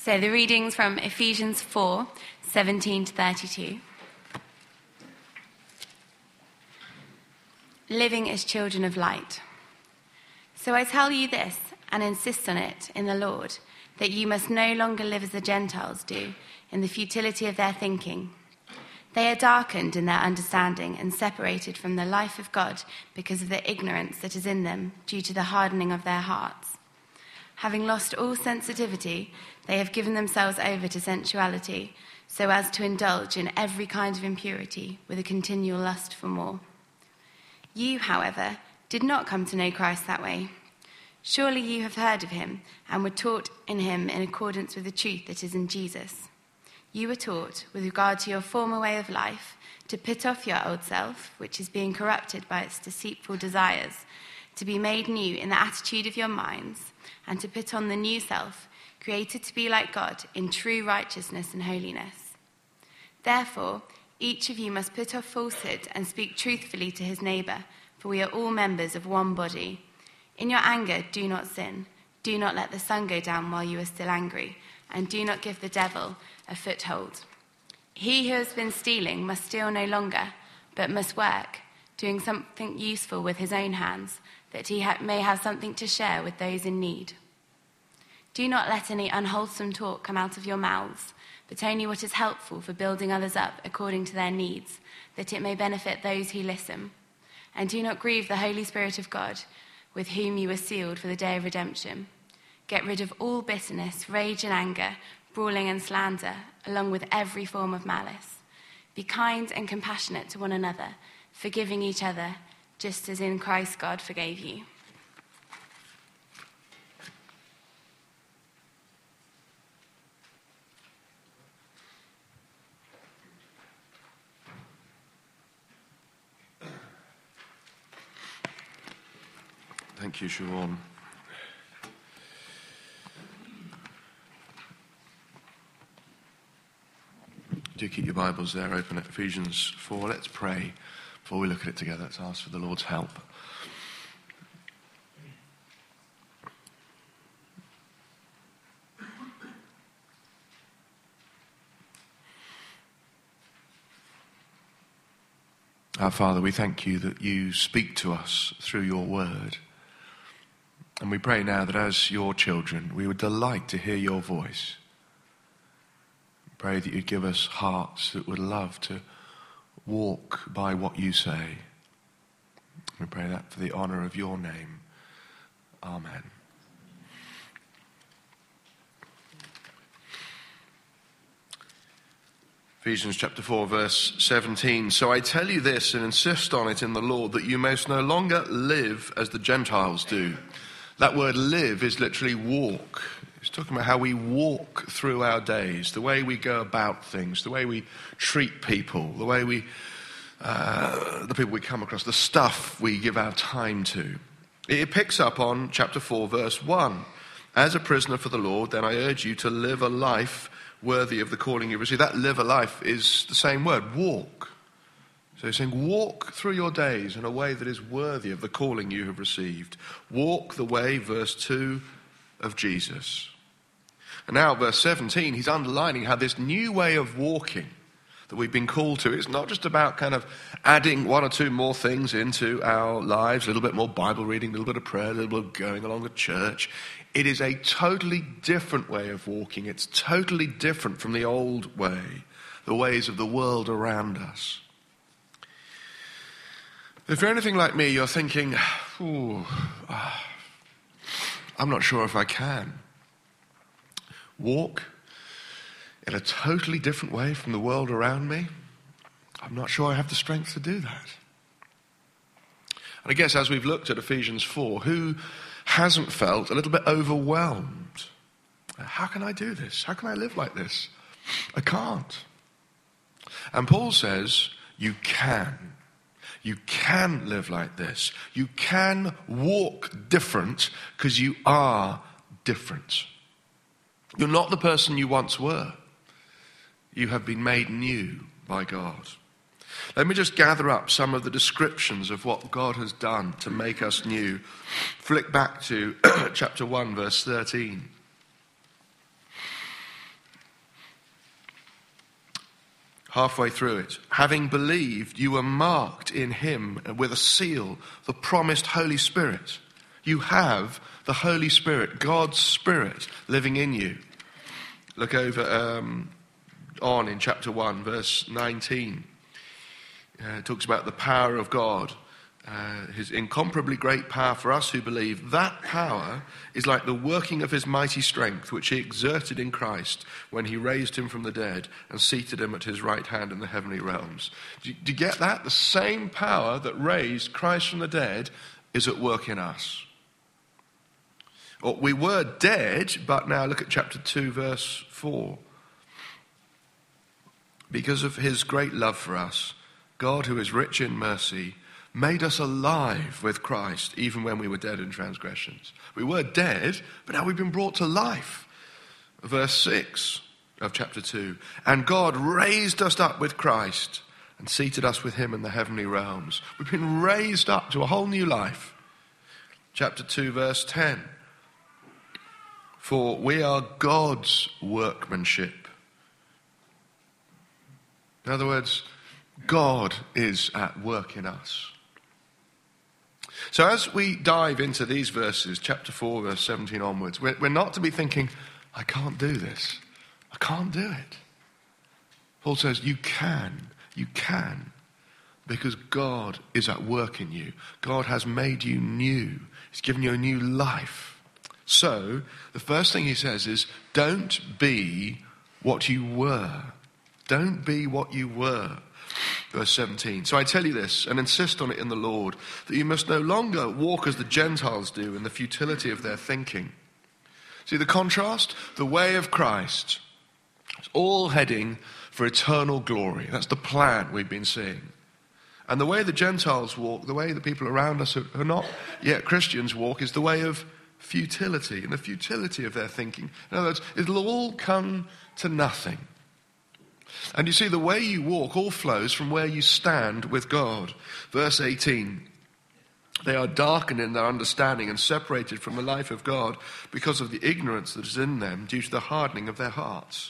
So the readings from Ephesians 4, 17 to 32. Living as children of light. So I tell you this, and insist on it in the Lord, that you must no longer live as the Gentiles do, in the futility of their thinking. They are darkened in their understanding and separated from the life of God because of the ignorance that is in them due to the hardening of their hearts. Having lost all sensitivity, they have given themselves over to sensuality, so as to indulge in every kind of impurity with a continual lust for more. You, however, did not come to know Christ that way. Surely you have heard of him and were taught in him in accordance with the truth that is in Jesus. You were taught, with regard to your former way of life, to put off your old self, which is being corrupted by its deceitful desires, to be made new in the attitude of your minds, and to put on the new self, created to be like God in true righteousness and holiness. Therefore, each of you must put off falsehood and speak truthfully to his neighbour, for we are all members of one body. In your anger, do not sin. Do not let the sun go down while you are still angry, and do not give the devil a foothold. He who has been stealing must steal no longer, but must work, doing something useful with his own hands, that he may have something to share with those in need. Do not let any unwholesome talk come out of your mouths, but only what is helpful for building others up according to their needs, that it may benefit those who listen. And do not grieve the Holy Spirit of God, with whom you were sealed for the day of redemption. Get rid of all bitterness, rage and anger, brawling and slander, along with every form of malice. Be kind and compassionate to one another, forgiving each other, just as in Christ God forgave you. Thank you, Siobhan. Do keep your Bibles there open at Ephesians 4. Let's pray before we look at it together. Let's ask for the Lord's help. Our Father, we thank you that you speak to us through your word. And we pray now that as your children, we would delight to hear your voice. Pray that you'd give us hearts that would love to walk by what you say. We pray that for the honour of your name. Amen. Ephesians chapter 4, verse 17. So I tell you this and insist on it in the Lord, that you must no longer live as the Gentiles do. That word live is literally walk. It's talking about how we walk through our days, the way we go about things, the way we treat people, the way the people we come across, the stuff we give our time to. It picks up on chapter 4, verse 1. As a prisoner for the Lord, then I urge you to live a life worthy of the calling you receive. That live a life is the same word, walk. So he's saying, walk through your days in a way that is worthy of the calling you have received. Walk the way, verse 2, of Jesus. And now, verse 17, he's underlining how this new way of walking that we've been called to, it's not just about kind of adding one or two more things into our lives, a little bit more Bible reading, a little bit of prayer, a little bit of going along to church. It is a totally different way of walking. It's totally different from the old way, the ways of the world around us. If you're anything like me, you're thinking, I'm not sure if I can walk in a totally different way from the world around me. I'm not sure I have the strength to do that. And I guess as we've looked at Ephesians 4, who hasn't felt a little bit overwhelmed? How can I do this? How can I live like this? I can't. And Paul says, you can. You can live like this. You can walk different because you are different. You're not the person you once were. You have been made new by God. Let me just gather up some of the descriptions of what God has done to make us new. Flick back to chapter 1, verse 13. halfway through it. Having believed, you were marked in him with a seal, the promised Holy Spirit. You have the Holy Spirit, God's Spirit, living in you. Look over on in chapter 1, verse 19. It talks about the power of God, his incomparably great power for us who believe. That power is like the working of his mighty strength, which he exerted in Christ when he raised him from the dead and seated him at his right hand in the heavenly realms. Do you get that? The same power that raised Christ from the dead is at work in us. Well, we were dead, but now look at chapter 2, verse 4. Because of his great love for us, God, who is rich in mercy, made us alive with Christ, even when we were dead in transgressions. We were dead, but now we've been brought to life. Verse 6 of chapter 2. And God raised us up with Christ and seated us with him in the heavenly realms. We've been raised up to a whole new life. Chapter 2, verse 10. For we are God's workmanship. In other words, God is at work in us. So as we dive into these verses, chapter 4, verse 17 onwards, we're not to be thinking, I can't do this. I can't do it. Paul says, you can, because God is at work in you. God has made you new. He's given you a new life. So, the first thing he says is, don't be what you were. Don't be what you were. Verse 17. So I tell you this, and insist on it in the Lord, that you must no longer walk as the Gentiles do in the futility of their thinking. See the contrast? The way of Christ. It's all heading for eternal glory. That's the plan we've been seeing. And the way the Gentiles walk, the way the people around us who are not yet Christians walk, is the way of futility, and the futility of their thinking. In other words, it'll all come to nothing. And you see, the way you walk all flows from where you stand with God. Verse 18, they are darkened in their understanding and separated from the life of God because of the ignorance that is in them due to the hardening of their hearts.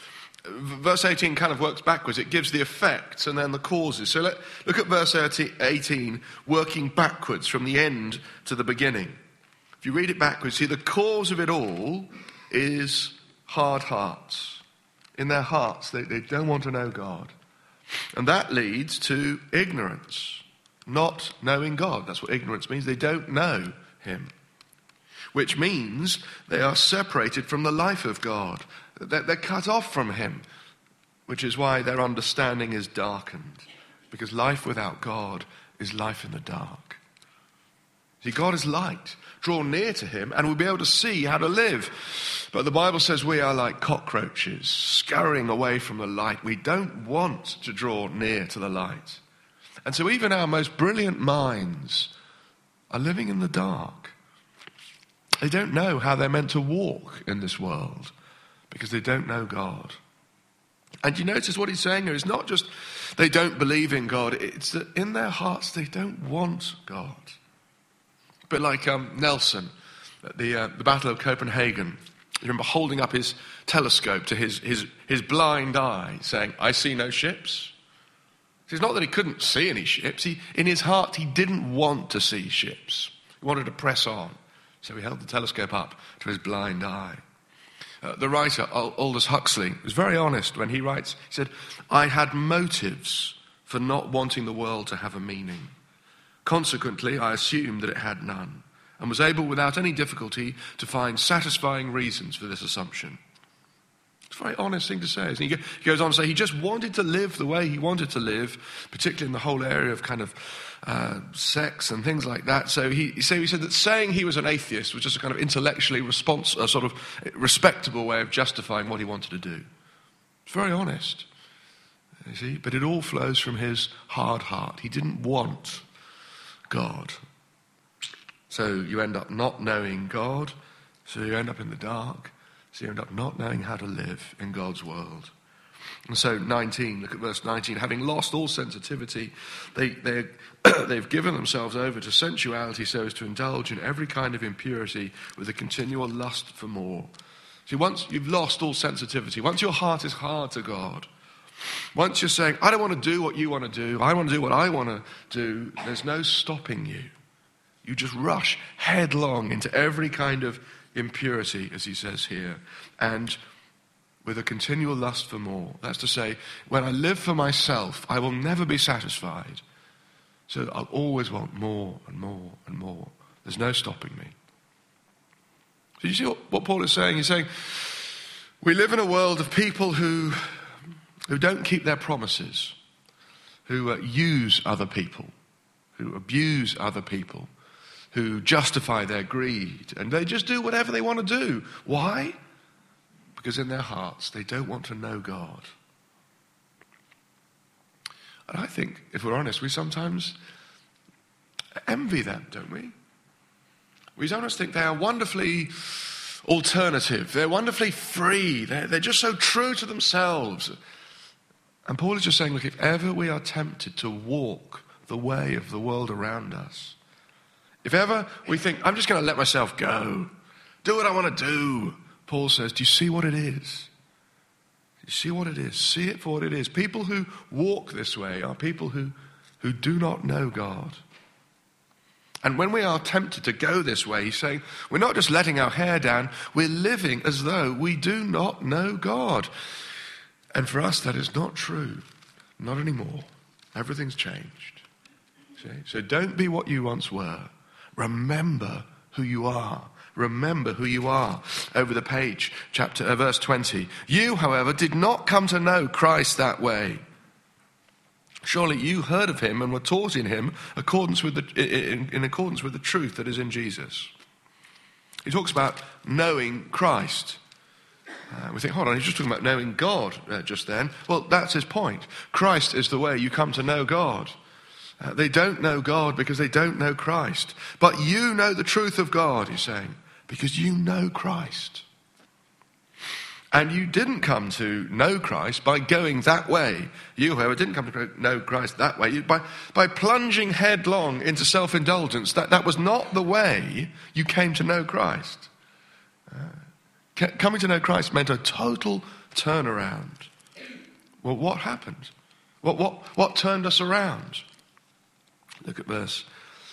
Verse 18 kind of works backwards. It gives the effects and then the causes. So look at verse 18, working backwards from the end to the beginning. If you read it backwards, see the cause of it all is hard hearts. In their hearts, they don't want to know God. And that leads to ignorance, not knowing God. That's what ignorance means. They don't know him. Which means they are separated from the life of God. They're cut off from him, which is why their understanding is darkened. Because life without God is life in the dark. See, God is light. Draw near to him and we'll be able to see how to live. But the Bible says we are like cockroaches, scurrying away from the light. We don't want to draw near to the light. And so even our most brilliant minds are living in the dark. They don't know how they're meant to walk in this world because they don't know God. And you notice what he's saying here is not just they don't believe in God, it's that in their hearts they don't want God. A bit like Nelson at the Battle of Copenhagen. You remember holding up his telescope to his blind eye, saying, I see no ships. It's not that he couldn't see any ships. In his heart, he didn't want to see ships. He wanted to press on. So he held the telescope up to his blind eye. The writer, Aldous Huxley, was very honest when he writes, he said, I had motives for not wanting the world to have a meaning. Consequently, I assumed that it had none, and was able without any difficulty to find satisfying reasons for this assumption. It's a very honest thing to say. Isn't he? He goes on to say he just wanted to live the way he wanted to live, particularly in the whole area of kind of sex and things like that. So he said that saying he was an atheist was just a kind of intellectually sort of respectable way of justifying what he wanted to do. It's very honest, you see, but it all flows from his hard heart. He didn't want God. So you end up not knowing God, so you end up in the dark, so you end up not knowing how to live in God's world. And so 19, look at verse 19, having lost all sensitivity, they've given themselves over to sensuality so as to indulge in every kind of impurity with a continual lust for more. See, once you've lost all sensitivity, once your heart is hard to God, Once you're saying, I don't want to do what you want to do, I want to do what I want to do, there's no stopping you. You just rush headlong into every kind of impurity, as he says here, and with a continual lust for more. That's to say, when I live for myself, I will never be satisfied. So I'll always want more and more and more. There's no stopping me. So you see what Paul is saying? He's saying, we live in a world of people who don't keep their promises, who use other people, who abuse other people, who justify their greed, and they just do whatever they want to do. Why? Because in their hearts, they don't want to know God. And I think, if we're honest, we sometimes envy them, don't we? We sometimes think they are wonderfully alternative. They're wonderfully free. They're just so true to themselves. And Paul is just saying, look, if ever we are tempted to walk the way of the world around us, if ever we think, I'm just going to let myself go, do what I want to do, Paul says, do you see what it is? Do you see what it is? See it for what it is. People who walk this way are people who do not know God. And when we are tempted to go this way, he's saying, we're not just letting our hair down, we're living as though we do not know God. And for us, that is not true. Not anymore. Everything's changed. See? So don't be what you once were. Remember who you are. Remember who you are. Over the page, verse 20. You, however, did not come to know Christ that way. Surely you heard of him and were taught in him in accordance with the truth that is in Jesus. He talks about knowing Christ. We think, hold on, he's just talking about knowing God just then. Well, that's his point. Christ is the way you come to know God. They don't know God because they don't know Christ. But you know the truth of God, he's saying, because you know Christ. And you didn't come to know Christ by going that way. You, however, didn't come to know Christ that way. By plunging headlong into self-indulgence. That was not the way you came to know Christ. Coming to know Christ meant a total turnaround. Well, what happened? What turned us around? Look at verse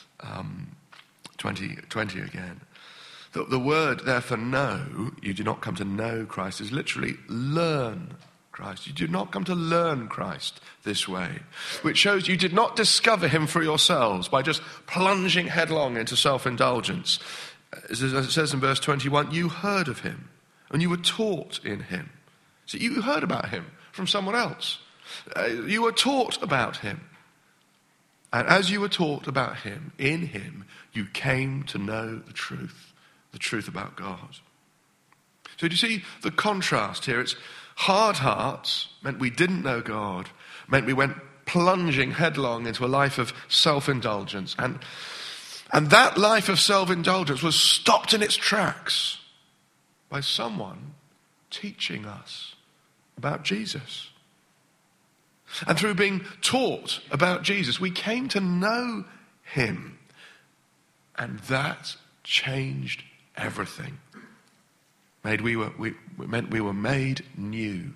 20 again. The word there for know, you do not come to know Christ, is literally learn Christ. You did not come to learn Christ this way, which shows you did not discover him for yourselves by just plunging headlong into self-indulgence. As it says in verse 21, you heard of him and you were taught in him. So you heard about him from someone else. You were taught about him. And as you were taught about him, in him, you came to know the truth about God. So do you see the contrast here? It's hard hearts meant we didn't know God, meant we went plunging headlong into a life of self-indulgence. And that life of self-indulgence was stopped in its tracks by someone teaching us about Jesus. And through being taught about Jesus, we came to know him. And that changed everything. Meant we were made new.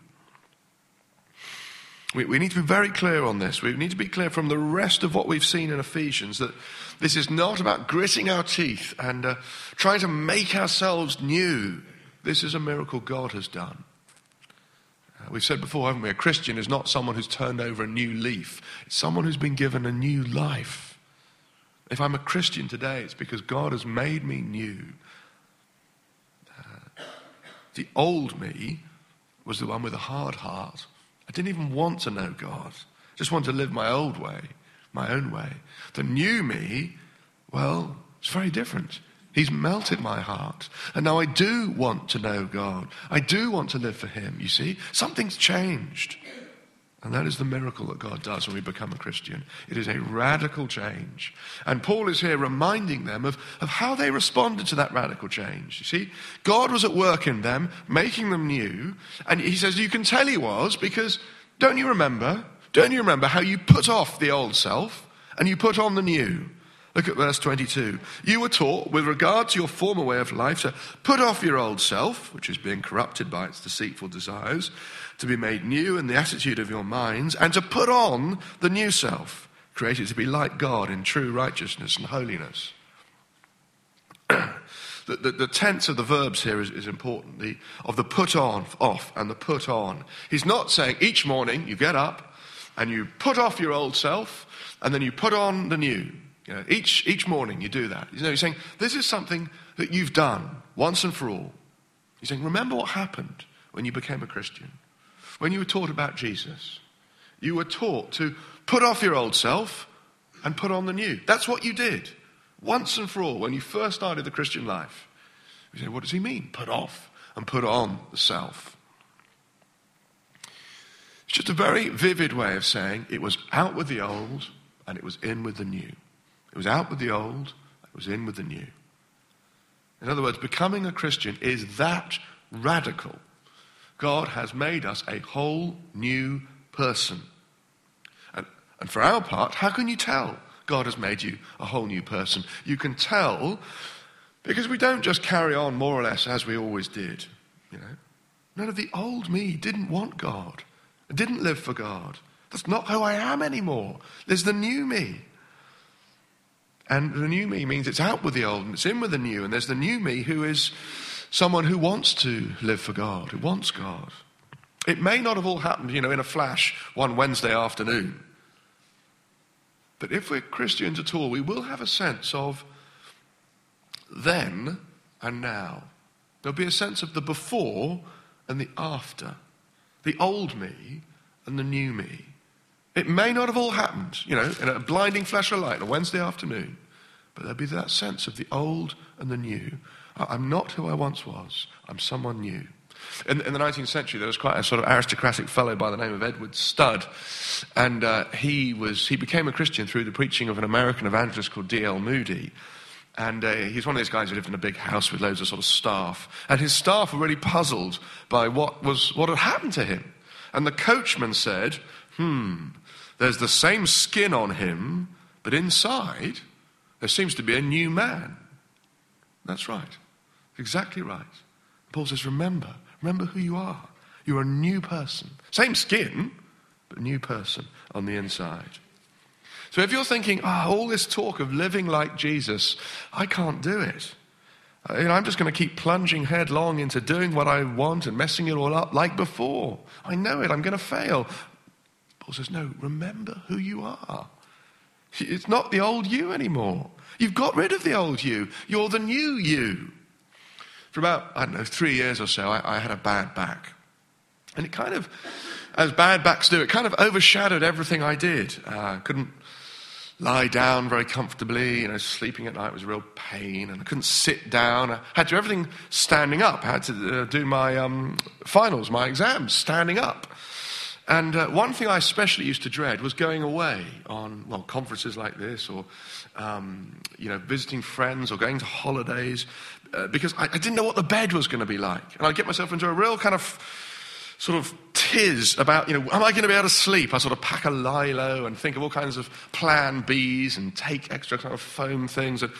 We need to be very clear on this. We need to be clear from the rest of what we've seen in Ephesians that this is not about gritting our teeth and trying to make ourselves new. This is a miracle God has done. We've said before, haven't we? A Christian is not someone who's turned over a new leaf. It's someone who's been given a new life. If I'm a Christian today, it's because God has made me new. The old me was the one with a hard heart. I didn't even want to know God. Just wanted to live my old way, my own way. The new me, well, it's very different. He's melted my heart. And now I do want to know God. I do want to live for him, you see. Something's changed. And that is the miracle that God does when we become a Christian. It is a radical change. And Paul is here reminding them of how they responded to that radical change. You see, God was at work in them, making them new. And he says, you can tell he was because don't you remember how you put off the old self and you put on the new? Look at verse 22. You were taught, with regard to your former way of life, to put off your old self, which is being corrupted by its deceitful desires, to be made new in the attitude of your minds, and to put on the new self, created to be like God in true righteousness and holiness. The tense of the verbs here is important, of the put on, off, and the put on. He's not saying each morning you get up and you put off your old self and then you put on the new. You know, each morning you do that. He's saying this is something that you've done once and for all. He's saying remember what happened when you became a Christian. When you were taught about Jesus. You were taught to put off your old self and put on the new. That's what you did. Once and for all, when you first started the Christian life. You say, what does he mean? Put off and put on the self. It's just a very vivid way of saying it was out with the old and it was in with the new. It was out with the old, it was in with the new. In other words, becoming a Christian is that radical. God has made us a whole new person. And for our part, how can you tell God has made you a whole new person? You can tell because we don't just carry on more or less as we always did. You know, none of the old me didn't want God. I didn't live for God. That's not who I am anymore. There's the new me. And the new me means it's out with the old and it's in with the new. And there's the new me who is someone who wants to live for God, who wants God. It may not have all happened, in a flash one Wednesday afternoon. But if we're Christians at all, we will have a sense of then and now. There'll be a sense of the before and the after. The old me and the new me. It may not have all happened, in a blinding flash of light on a Wednesday afternoon. But there'll be that sense of the old and the new. I'm not who I once was. I'm someone new. In the 19th century, there was quite a sort of aristocratic fellow by the name of Edward Studd. And he became a Christian through the preaching of an American evangelist called D.L. Moody. And he's one of those guys who lived in a big house with loads of sort of staff. And his staff were really puzzled by what had happened to him. And the coachman said, there's the same skin on him, but inside there seems to be a new man. That's right. Exactly right. Paul says, remember who you are. You're a new person. Same skin, but a new person on the inside. So if you're thinking, all this talk of living like Jesus, I can't do it. I'm just going to keep plunging headlong into doing what I want and messing it all up like before. I know it, I'm going to fail. Paul says, no, remember who you are. It's not the old you anymore. You've got rid of the old you. You're the new you. For about, 3 years or so, I had a bad back. And it kind of, as bad backs do, it kind of overshadowed everything I did. I couldn't lie down very comfortably. Sleeping at night was a real pain. And I couldn't sit down. I had to do everything standing up. I had to do my finals, my exams, standing up. And one thing I especially used to dread was going away on, conferences like this or, visiting friends or going to holidays because I didn't know what the bed was going to be like. And I'd get myself into a real kind of sort of tiz about, am I going to be able to sleep? I sort of pack a lilo and think of all kinds of plan Bs and take extra kind of foam things. And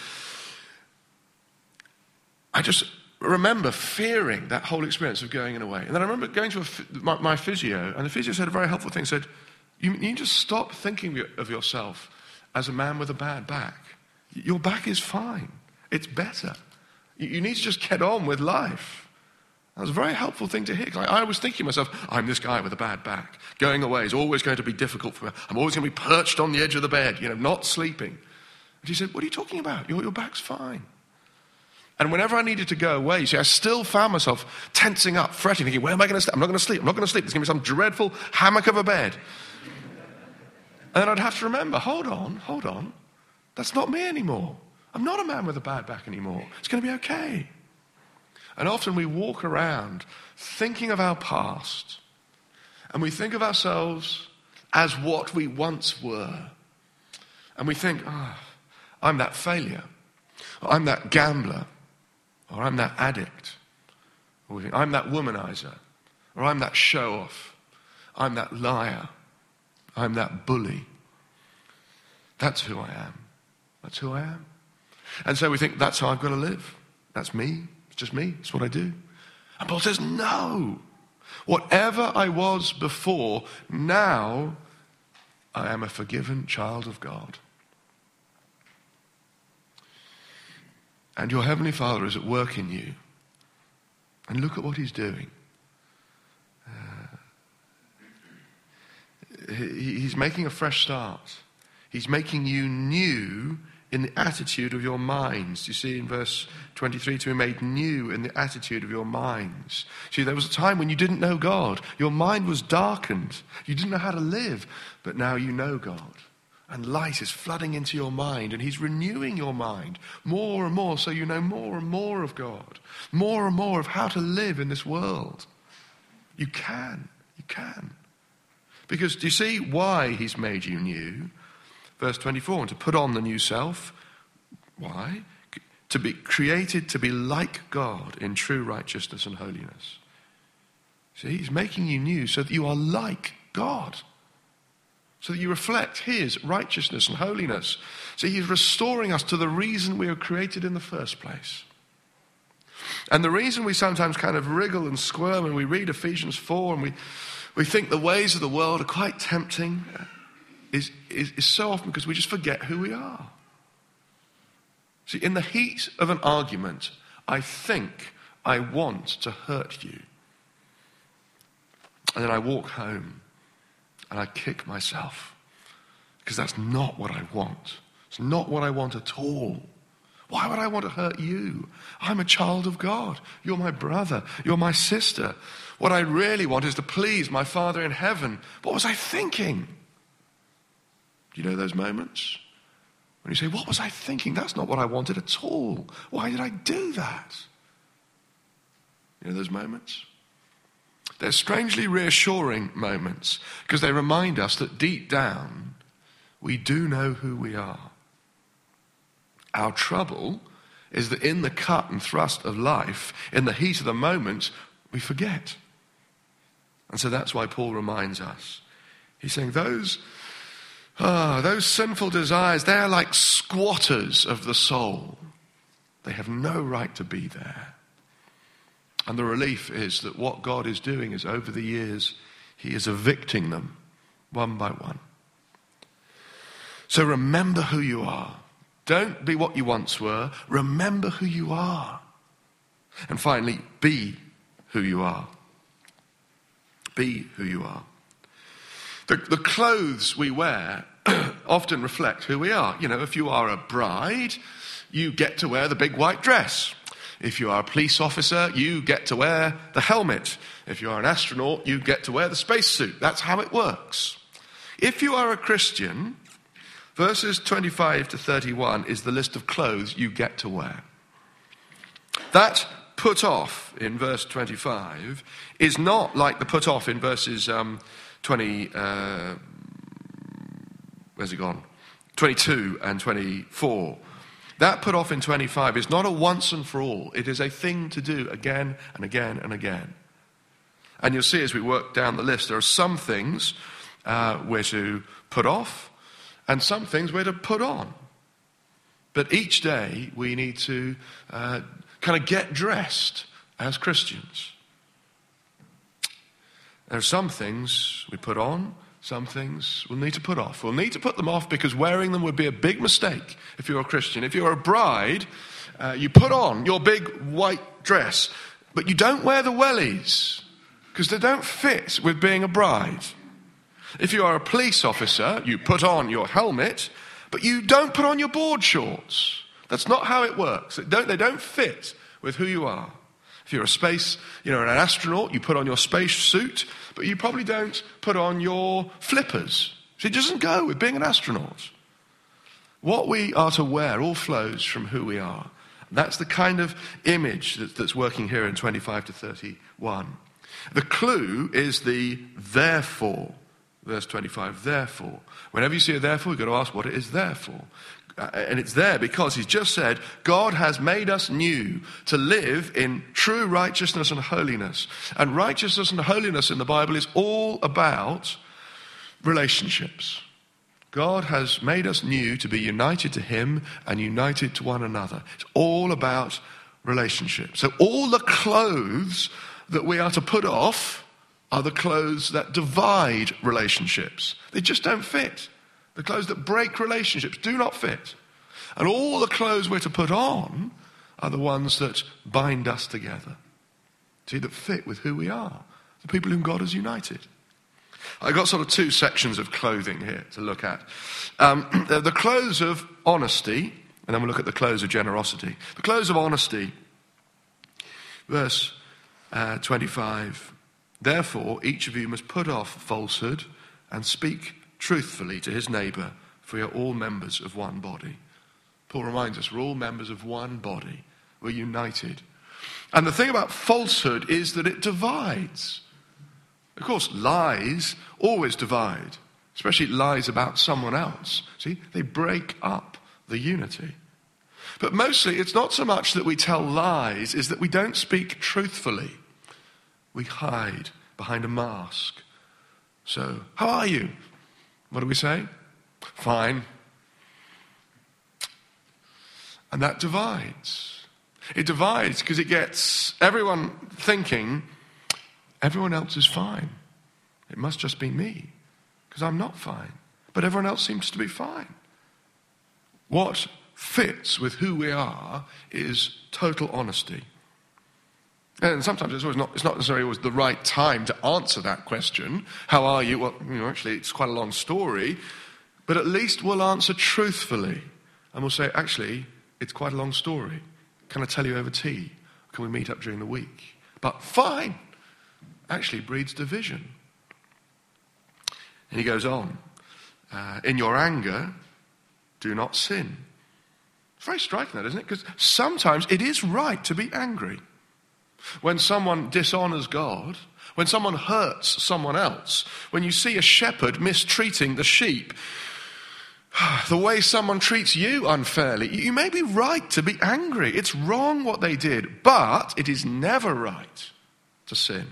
I just remember fearing that whole experience of going away. And then I remember going to my physio, and the physio said a very helpful thing. Said, you need to stop thinking of yourself as a man with a bad back. Your back is fine. It's better. You need to just get on with life. That was a very helpful thing to hear. I was thinking to myself, I'm this guy with a bad back. Going away is always going to be difficult for me. I'm always going to be perched on the edge of the bed, not sleeping. And he said, what are you talking about? Your back's fine. And whenever I needed to go away, I still found myself tensing up, fretting, thinking, where am I going to sleep? I'm not going to sleep. I'm not going to sleep. There's going to be some dreadful hammock of a bed. And then I'd have to remember, hold on. That's not me anymore. I'm not a man with a bad back anymore. It's going to be okay. And often we walk around thinking of our past, and we think of ourselves as what we once were. And we think, I'm that failure, or I'm that gambler, or I'm that addict, or we think, I'm that womanizer, or I'm that show-off, I'm that liar, I'm that bully. That's who I am. That's who I am. And so we think, that's how I've got to live. That's me. It's just me. It's what I do. And Paul says, no. Whatever I was before, now I am a forgiven child of God. And your Heavenly Father is at work in you. And look at what he's doing. He's making a fresh start. He's making you new in the attitude of your minds. You see in verse 23, to be made new in the attitude of your minds. See, there was a time when you didn't know God. Your mind was darkened. You didn't know how to live. But now you know God. And light is flooding into your mind. And he's renewing your mind more and more, so you know more and more of God. More and more of how to live in this world. You can. You can. Because do you see why he's made you new? Verse 24, and to put on the new self. Why? To be created to be like God in true righteousness and holiness. See, he's making you new so that you are like God. So that you reflect his righteousness and holiness. See, he's restoring us to the reason we were created in the first place. And the reason we sometimes kind of wriggle and squirm when we read Ephesians 4 and we think the ways of the world are quite tempting is so often because we just forget who we are. See, in the heat of an argument, I think I want to hurt you. And then I walk home and I kick myself because that's not what I want. It's not what I want at all. Why would I want to hurt you? I'm a child of God. You're my brother. You're my sister. What I really want is to please my Father in heaven. What was I thinking? Do you know those moments? When you say, what was I thinking? That's not what I wanted at all. Why did I do that? You know those moments? They're strangely reassuring moments because they remind us that deep down, we do know who we are. Our trouble is that in the cut and thrust of life, in the heat of the moment, we forget. And so that's why Paul reminds us. He's saying those sinful desires, they're like squatters of the soul. They have no right to be there. And the relief is that what God is doing is over the years, he is evicting them one by one. So remember who you are. Don't be what you once were. Remember who you are. And finally, be who you are. Be who you are. The clothes we wear often reflect who we are. You know, if you are a bride, you get to wear the big white dress. If you are a police officer, you get to wear the helmet. If you are an astronaut, you get to wear the spacesuit. That's how it works. If you are a Christian, verses 25 to 31 is the list of clothes you get to wear. That put off in verse 25 is not like the put off in verses 22 and 24. That put off in 25 is not a once and for all. It is a thing to do again and again and again. And you'll see as we work down the list, there are some things we're to put off and some things we're to put on. But each day we need to kind of get dressed as Christians. There are some things we put on, some things we'll need to put off. We'll need to put them off because wearing them would be a big mistake if you're a Christian. If you're a bride, you put on your big white dress, but you don't wear the wellies because they don't fit with being a bride. If you are a police officer, you put on your helmet, but you don't put on your board shorts. That's not how it works. They don't fit with who you are. If you're an astronaut, you put on your space suit, but you probably don't put on your flippers. So it doesn't go with being an astronaut. What we are to wear all flows from who we are. That's the kind of image that's working here in 25 to 31. The clue is the therefore. Verse 25, therefore. Whenever you see a therefore, you've got to ask what it is there for. And it's there because he's just said, God has made us new to live in true righteousness and holiness. And righteousness and holiness in the Bible is all about relationships. God has made us new to be united to him and united to one another. It's all about relationship. So all the clothes that we are to put off are the clothes that divide relationships. They just don't fit. The clothes that break relationships do not fit. And all the clothes we're to put on are the ones that bind us together. See, that fit with who we are, the people whom God has united. I've got sort of two sections of clothing here to look at. The clothes of honesty, and then we'll look at the clothes of generosity. The clothes of honesty, verse 25. Therefore, each of you must put off falsehood and speak truthfully to his neighbour, for you're all members of one body. Paul reminds us, we're all members of one body. We're united. And the thing about falsehood is that it divides. Of course, lies always divide, especially lies about someone else. See, they break up the unity. But mostly, it's not so much that we tell lies, is that we don't speak truthfully. We hide behind a mask. So, how are you? What do we say? Fine. And that divides. It divides because it gets everyone thinking everyone else is fine. It must just be me because I'm not fine. But everyone else seems to be fine. What fits with who we are is total honesty. And sometimes it's not necessarily always the right time to answer that question. How are you? Well, actually, it's quite a long story. But at least we'll answer truthfully. And we'll say, actually, it's quite a long story. Can I tell you over tea? Can we meet up during the week? But fine. Actually breeds division. And he goes on. In your anger, do not sin. It's very striking that, isn't it? Because sometimes it is right to be angry. When someone dishonors God, when someone hurts someone else, when you see a shepherd mistreating the sheep, the way someone treats you unfairly, you may be right to be angry. It's wrong what they did, but it is never right to sin.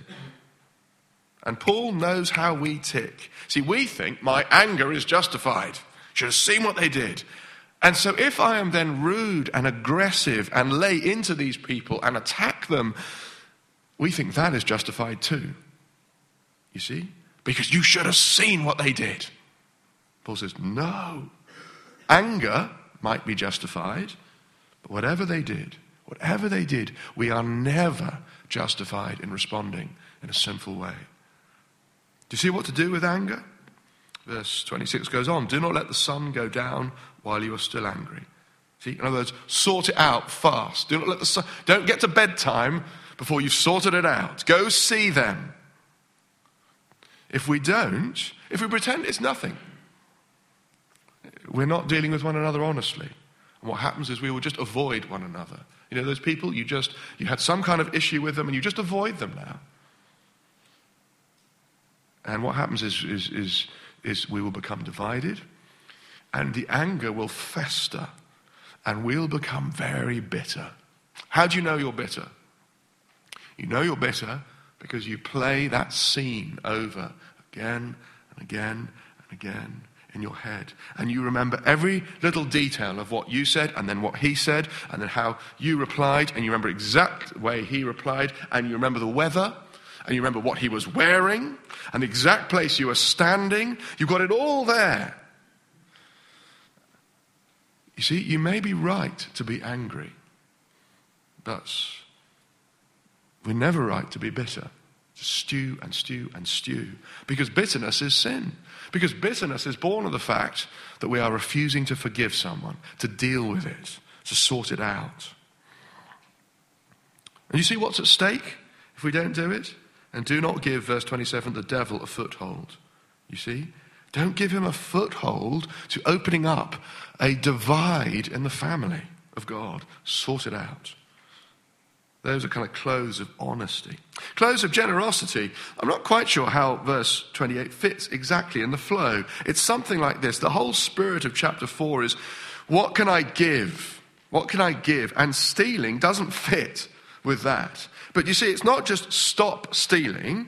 And Paul knows how we tick. See, we think my anger is justified. Should have seen what they did. And so if I am then rude and aggressive and lay into these people and attack them, we think that is justified too. You see? Because you should have seen what they did. Paul says, no. Anger might be justified, but whatever they did, we are never justified in responding in a sinful way. Do you see what to do with anger? Verse 26 goes on, do not let the sun go down while you are still angry. See, in other words, sort it out fast. Do not let the sun, don't get to bedtime before you've sorted it out. Go see them. If we pretend it's nothing, we're not dealing with one another honestly. And what happens is we will just avoid one another. You know those people, you had some kind of issue with them and you just avoid them now. And what happens is we will become divided and the anger will fester and we'll become very bitter. How do you know you're bitter? You know you're bitter because you play that scene over again and again and again in your head. And you remember every little detail of what you said and then what he said and then how you replied and you remember exact way he replied and you remember the weather and you remember what he was wearing and the exact place you were standing. You've got it all there. You see, you may be right to be angry, but we're never right to be bitter. To stew and stew and stew. Because bitterness is sin. Because bitterness is born of the fact that we are refusing to forgive someone, to deal with it, to sort it out. And you see what's at stake if we don't do it? And do not give, verse 27, the devil a foothold. You see? Don't give him a foothold to opening up a divide in the family of God. Sort it out. Those are kind of clothes of honesty. Clothes of generosity. I'm not quite sure how verse 28 fits exactly in the flow. It's something like this. The whole spirit of chapter 4 is, what can I give? What can I give? And stealing doesn't fit with that. But you see, it's not just stop stealing,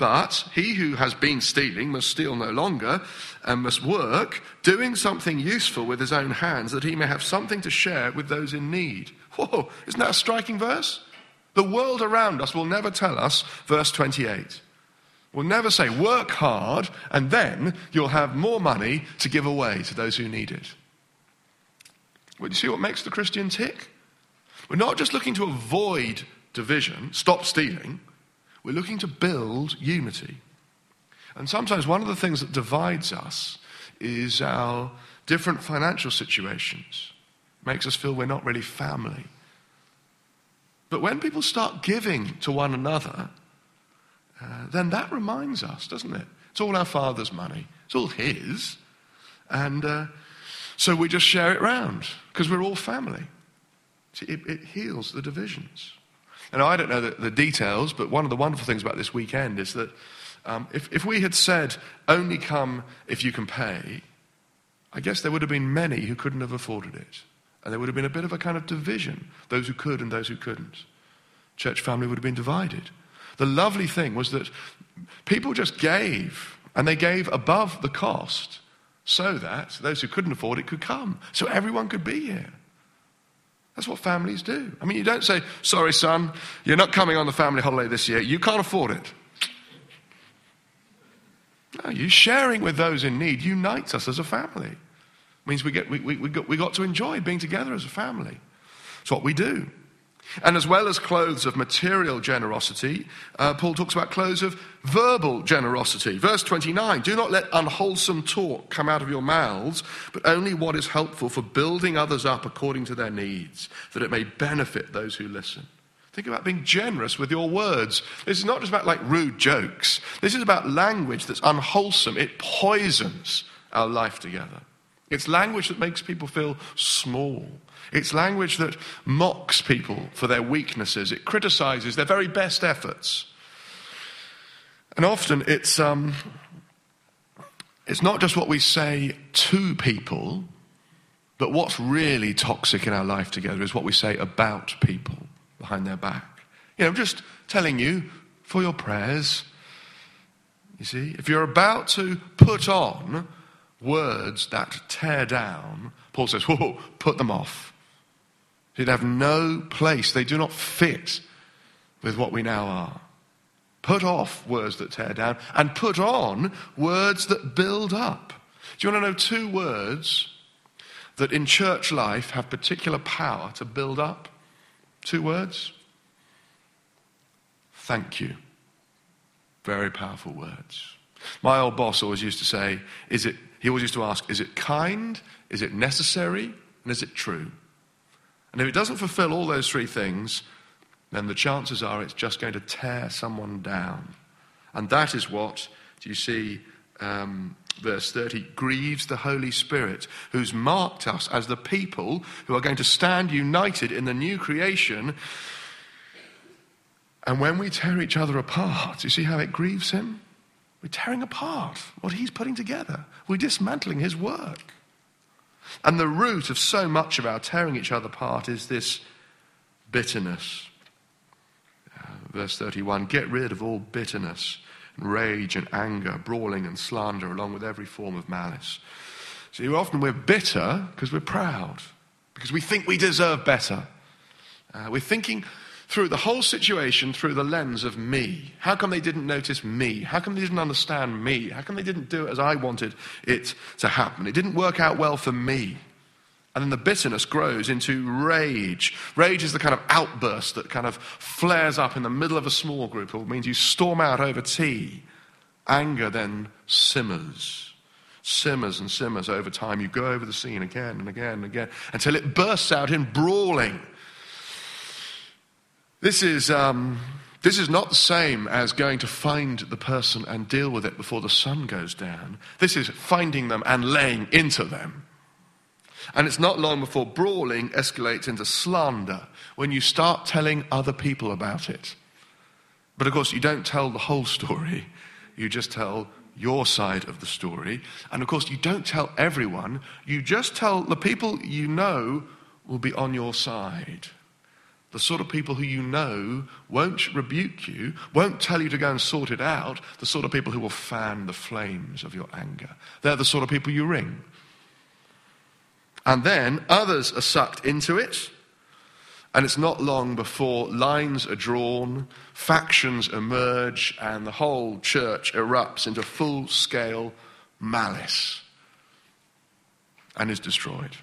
But he who has been stealing must steal no longer and must work, doing something useful with his own hands, that he may have something to share with those in need. Whoa, isn't that a striking verse? The world around us will never tell us, verse 28. Will never say, work hard and then you'll have more money to give away to those who need it. Well, you see what makes the Christian tick? We're not just looking to avoid division, stop stealing. We're looking to build unity. And sometimes one of the things that divides us is our different financial situations. Makes us feel we're not really family. But when people start giving to one another, then that reminds us, doesn't it? It's all our Father's money. It's all his. And so we just share it round because we're all family. It heals the divisions. And I don't know the details, but one of the wonderful things about this weekend is that if we had said, only come if you can pay, I guess there would have been many who couldn't have afforded it. And there would have been a bit of a kind of division, those who could and those who couldn't. Church family would have been divided. The lovely thing was that people just gave, and they gave above the cost so that those who couldn't afford it could come, so everyone could be here. That's what families do. I mean, you don't say, sorry, son, you're not coming on the family holiday this year. You can't afford it. No, you sharing with those in need unites us as a family. It means we got to enjoy being together as a family. It's what we do. And as well as clothes of material generosity, Paul talks about clothes of verbal generosity. Verse 29, do not let unwholesome talk come out of your mouths, but only what is helpful for building others up according to their needs, that it may benefit those who listen. Think about being generous with your words. This is not just about like rude jokes. This is about language that's unwholesome. It poisons our life together. It's language that makes people feel small. It's language that mocks people for their weaknesses. It criticizes their very best efforts. And often it's not just what we say to people, but what's really toxic in our life together is what we say about people behind their back. You know, just telling you for your prayers. You see, if you're about to put on words that tear down, Paul says, whoa, put them off. They have no place. They do not fit with what we now are. Put off words that tear down and put on words that build up. Do you want to know two words that in church life have particular power to build up? Two words. Thank you. Very powerful words. My old boss always used to say, he always used to ask, is it kind, is it necessary, and is it true? And if it doesn't fulfill all those three things, then the chances are it's just going to tear someone down. And that is what, do you see, verse 30, grieves the Holy Spirit, who's marked us as the people who are going to stand united in the new creation. And when we tear each other apart, do you see how it grieves him? We're tearing apart what he's putting together. We're dismantling his work. And the root of so much of our tearing each other apart is this bitterness. Verse 31, get rid of all bitterness, and rage and anger, brawling and slander, along with every form of malice. See, often we're bitter because we're proud, because we think we deserve better. We're thinking through the whole situation through the lens of me. How come they didn't notice me? How come they didn't understand me? How come they didn't do it as I wanted it to happen? It didn't work out well for me. And then the bitterness grows into rage. Rage is the kind of outburst that kind of flares up in the middle of a small group. It means you storm out over tea. Anger then simmers and simmers over time. You go over the scene again and again and again until it bursts out in brawling. This is not the same as going to find the person and deal with it before the sun goes down. This is finding them and laying into them. And it's not long before brawling escalates into slander, when you start telling other people about it. But of course, you don't tell the whole story. You just tell your side of the story. And of course, you don't tell everyone. You just tell the people you know will be on your side. The sort of people who you know won't rebuke you, won't tell you to go and sort it out. The sort of people who will fan the flames of your anger. They're the sort of people you ring. And then others are sucked into it. And it's not long before lines are drawn, factions emerge, and the whole church erupts into full-scale malice and is destroyed.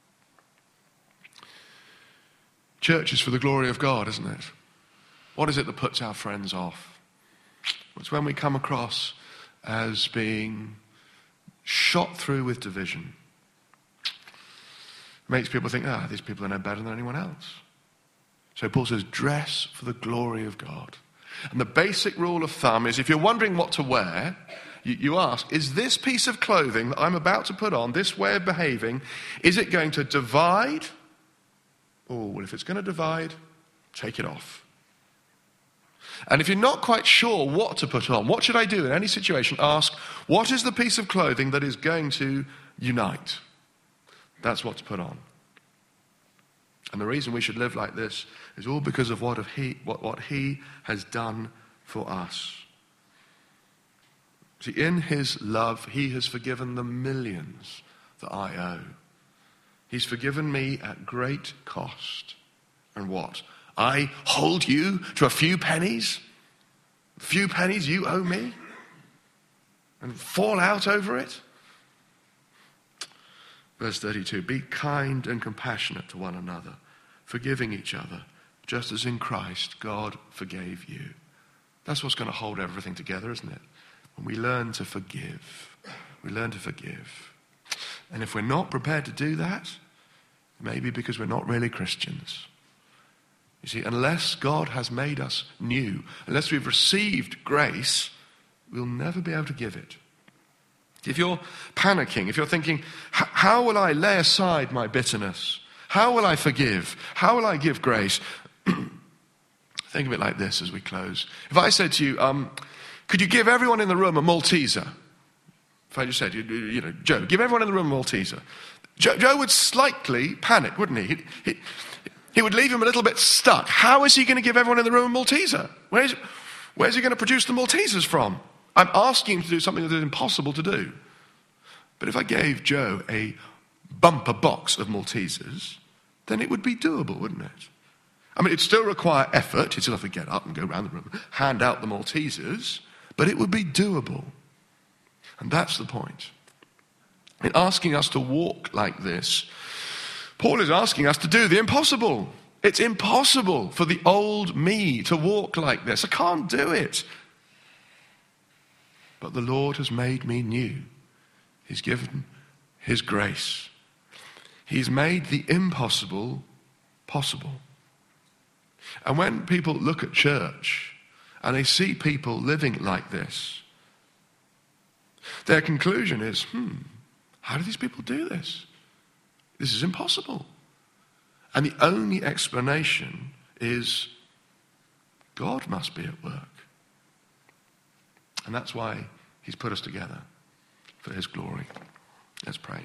Church is for the glory of God, isn't it? What is it that puts our friends off? It's when we come across as being shot through with division. It makes people think, these people are no better than anyone else. So Paul says, dress for the glory of God. And the basic rule of thumb is, if you're wondering what to wear, you ask, is this piece of clothing that I'm about to put on, this way of behaving, is it going to divide? Oh, well, if it's going to divide, take it off. And if you're not quite sure what to put on, what should I do in any situation, ask, what is the piece of clothing that is going to unite? That's what to put on. And the reason we should live like this is all because of what he has done for us. See, in his love, he has forgiven the millions that I owe. He's forgiven me at great cost. And what? I hold you to a few pennies? A few pennies you owe me? And fall out over it? Verse 32, be kind and compassionate to one another, forgiving each other, just as in Christ God forgave you. That's what's going to hold everything together, isn't it? When we learn to forgive. We learn to forgive. And if we're not prepared to do that, maybe because we're not really Christians. You see, unless God has made us new, unless we've received grace, we'll never be able to give it. If you're panicking, if you're thinking, how will I lay aside my bitterness? How will I forgive? How will I give grace? Think of it like this as we close. If I said to you, could you give everyone in the room a Malteser? If I just said, Joe, give everyone in the room a Malteser. Joe would slightly panic, wouldn't he? He would leave him a little bit stuck. How is he going to give everyone in the room a Malteser? Where's he going to produce the Maltesers from? I'm asking him to do something that is impossible to do. But if I gave Joe a bumper box of Maltesers, then it would be doable, wouldn't it? I mean, it'd still require effort. He'd still have to get up and go around the room, hand out the Maltesers, but it would be doable. And that's the point. In asking us to walk like this, Paul is asking us to do the impossible. It's impossible for the old me to walk like this. I can't do it. But the Lord has made me new. He's given his grace. He's made the impossible possible. And when people look at church and they see people living like this, their conclusion is, how do these people do this? This is impossible. And the only explanation is God must be at work. And that's why he's put us together, for his glory. Let's pray.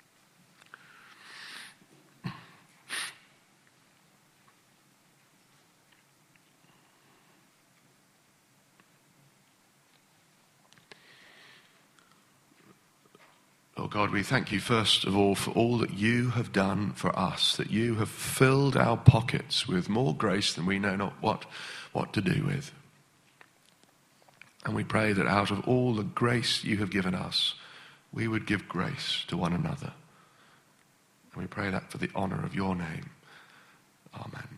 Oh God, we thank you first of all for all that you have done for us, that you have filled our pockets with more grace than we know not what to do with. And we pray that out of all the grace you have given us, we would give grace to one another. And we pray that for the honor of your name. Amen.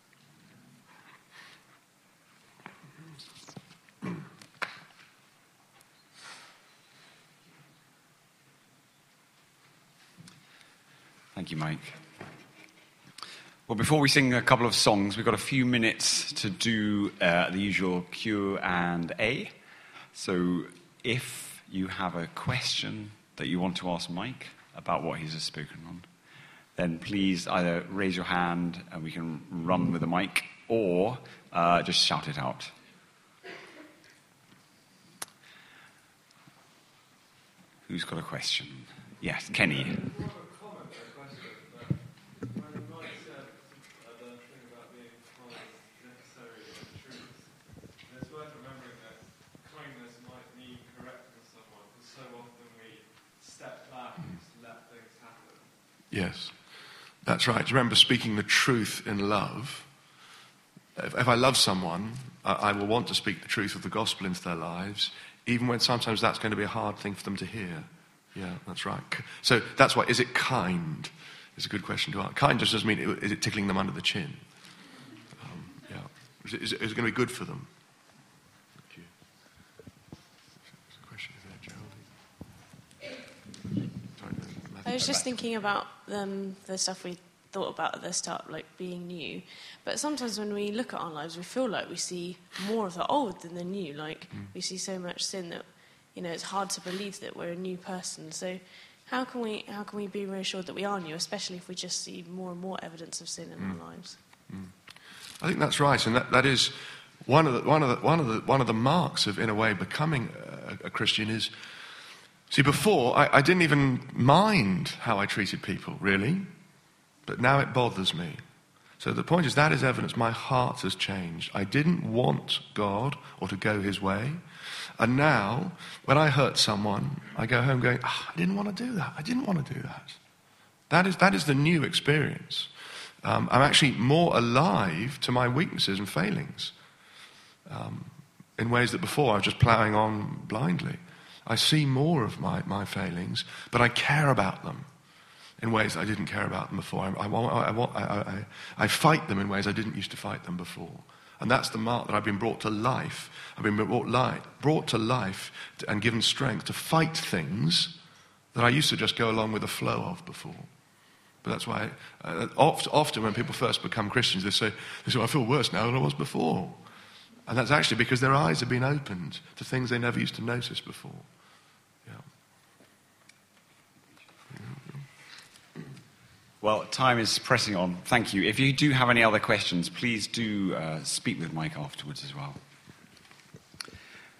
Thank you, Mike. Well, before we sing a couple of songs, we've got a few minutes to do the usual Q&A. So if you have a question that you want to ask Mike about what he's spoken on, then please either raise your hand and we can run with the mic, or just shout it out. Who's got a question? Yes, Kenny. Yes, that's right. Do you remember speaking the truth in love? If I love someone, I will want to speak the truth of the gospel into their lives, even when sometimes that's going to be a hard thing for them to hear. Yeah, that's right. So that's why, is it kind? It's a good question to ask. Kind just doesn't mean, is it tickling them under the chin? Yeah. Is it going to be good for them? Thank you. There's a question there, Geraldine. I was just thinking about the stuff we thought about at the start, like being new. But sometimes when we look at our lives, we feel like we see more of the old than the new. Like we see so much sin that, it's hard to believe that we're a new person. So how can we be reassured that we are new, especially if we just see more and more evidence of sin in our lives? I think that's right, and that is one of the marks of, in a way, becoming a Christian is. See, before I didn't even mind how I treated people, really. But now it bothers me. So the point is, that is evidence my heart has changed. I didn't want God or to go his way. And now, when I hurt someone, I go home going, I didn't want to do that. I didn't want to do that. That is the new experience. I'm actually more alive to my weaknesses and failings in ways that before I was just ploughing on blindly. I see more of my failings, but I care about them in ways I didn't care about them before. I fight them in ways I didn't used to fight them before. And that's the mark that I've been brought to life. I've been brought to life and given strength to fight things that I used to just go along with the flow of before. But that's why often when people first become Christians, they say, I feel worse now than I was before. And that's actually because their eyes have been opened to things they never used to notice before. Well, time is pressing on. Thank you. If you do have any other questions, please do speak with Mike afterwards as well.